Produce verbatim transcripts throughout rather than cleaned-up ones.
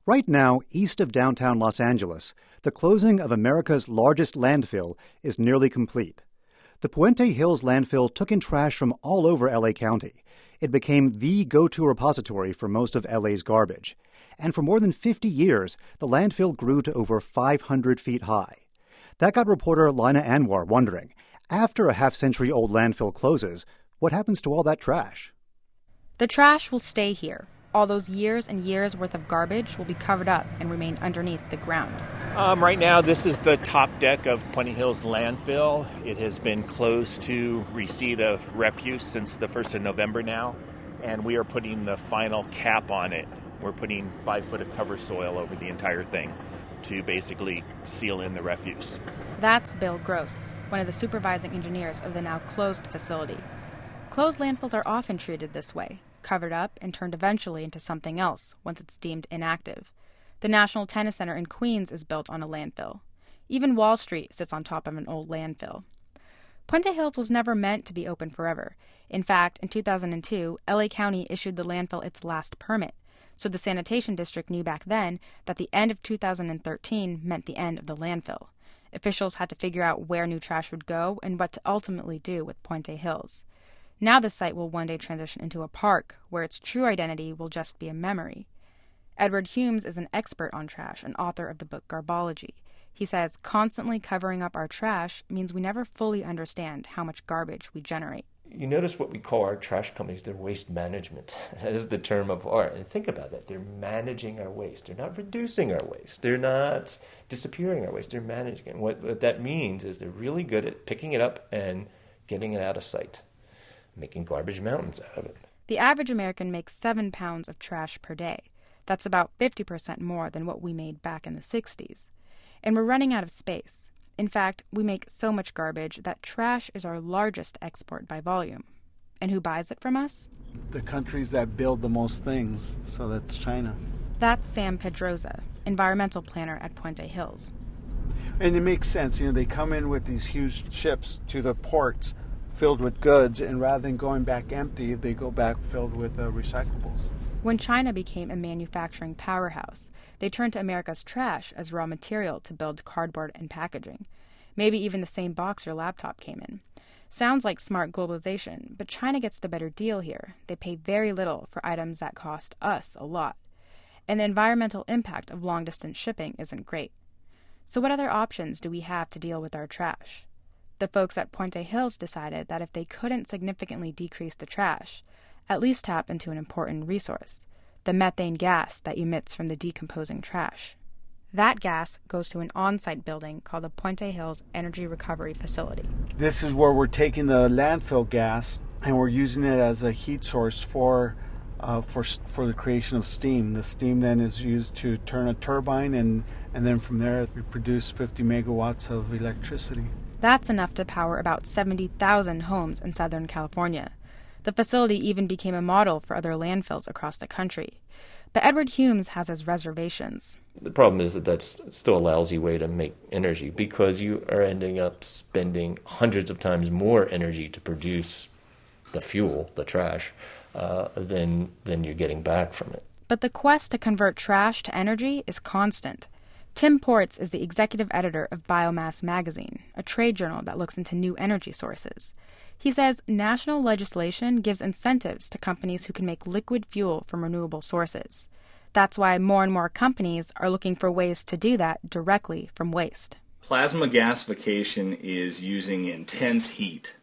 Right now, east of downtown Los Angeles, the closing of America's largest landfill is nearly complete. The Puente Hills landfill took in trash from all over L A County. It became the go-to repository for most of L A's garbage. And for more than fifty years, the landfill grew to over five hundred feet high. That got reporter Lina Anwar wondering, after a half-century-old landfill closes, what happens to all that trash? The trash will stay here. All those years and years worth of garbage will be covered up and remain underneath the ground. Um, right now, this is the top deck of Puente Hills landfill. It has been closed to receipt of refuse since the first of November now, and we are putting the final cap on it. We're putting five foot of cover soil over the entire thing to basically seal in the refuse. That's Bill Gross, one of the supervising engineers of the now closed facility. Closed landfills are often treated this way, covered up and turned eventually into something else once it's deemed inactive. The National Tennis Center in Queens is built on a landfill. Even Wall Street sits on top of an old landfill. Puente Hills was never meant to be open forever. In fact, in two thousand two, L A County issued the landfill its last permit. So the sanitation district knew back then that the end of two thousand thirteen meant the end of the landfill. Officials had to figure out where new trash would go and what to ultimately do with Puente Hills. Now the site will one day transition into a park where its true identity will just be a memory. Edward Humes is an expert on trash and author of the book Garbology. He says constantly covering up our trash means we never fully understand how much garbage we generate. You notice what we call our trash companies, they're waste management. That is the term of art. And think about that. They're managing our waste. They're not reducing our waste. They're not disappearing our waste. They're managing it. What, what that means is they're really good at picking it up and getting it out of sight, making garbage mountains out of it. The average American makes seven pounds of trash per day. That's about fifty percent more than what we made back in the sixties. And we're running out of space. In fact, we make so much garbage that trash is our largest export by volume. And who buys it from us? The countries that build the most things, so that's China. That's Sam Pedroza, environmental planner at Puente Hills. And it makes sense. You know, they come in with these huge ships to the ports filled with goods, and rather than going back empty, they go back filled with uh, recyclables. When China became a manufacturing powerhouse, they turned to America's trash as raw material to build cardboard and packaging. Maybe even the same box your laptop came in. Sounds like smart globalization, but China gets the better deal here. They pay very little for items that cost us a lot. And the environmental impact of long-distance shipping isn't great. So what other options do we have to deal with our trash? The folks at Puente Hills decided that if they couldn't significantly decrease the trash, at least tap into an important resource, the methane gas that emits from the decomposing trash. That gas goes to an on-site building called the Puente Hills Energy Recovery Facility. This is where we're taking the landfill gas and we're using it as a heat source for uh, for for the creation of steam. The steam then is used to turn a turbine, and, and then from there we produce fifty megawatts of electricity. That's enough to power about seventy thousand homes in Southern California. The facility even became a model for other landfills across the country. But Edward Humes has his reservations. The problem is that that's still a lousy way to make energy because you are ending up spending hundreds of times more energy to produce the fuel, the trash, uh, than, than you're getting back from it. But the quest to convert trash to energy is constant. Tim Ports is the executive editor of Biomass Magazine, a trade journal that looks into new energy sources. He says national legislation gives incentives to companies who can make liquid fuel from renewable sources. That's why more and more companies are looking for ways to do that directly from waste. Plasma gasification is using intense heat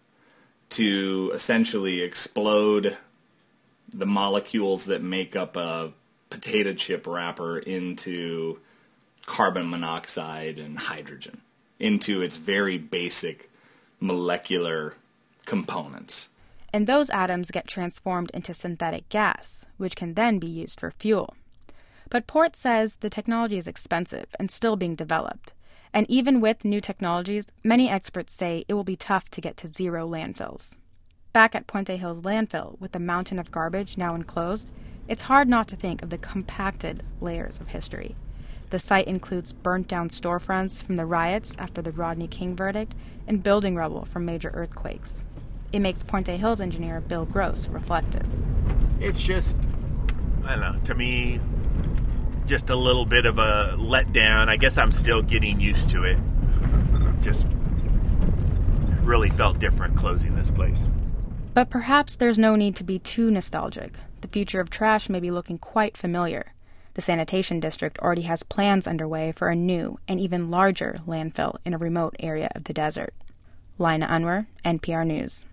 to essentially explode the molecules that make up a potato chip wrapper into carbon monoxide and hydrogen, into its very basic molecular components. And those atoms get transformed into synthetic gas, which can then be used for fuel. But Port says the technology is expensive and still being developed. And even with new technologies, many experts say it will be tough to get to zero landfills. Back at Puente Hills landfill, with the mountain of garbage now enclosed, it's hard not to think of the compacted layers of history. The site includes burnt-down storefronts from the riots after the Rodney King verdict and building rubble from major earthquakes. It makes Puente Hills engineer Bill Gross reflective. It's just, I don't know, to me, just a little bit of a letdown. I guess I'm still getting used to it. Just really felt different closing this place. But perhaps there's no need to be too nostalgic. The future of trash may be looking quite familiar. The sanitation district already has plans underway for a new and even larger landfill in a remote area of the desert. Lina Unwer, N P R News.